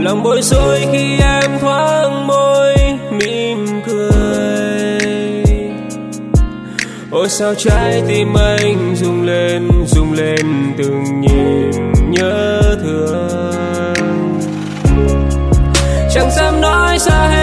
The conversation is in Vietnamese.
lòng bối rối khi em thoáng môi mỉm cười. Ôi sao trái tim anh rung lên từng nhịp nhớ thương. Chẳng dám nói ra hết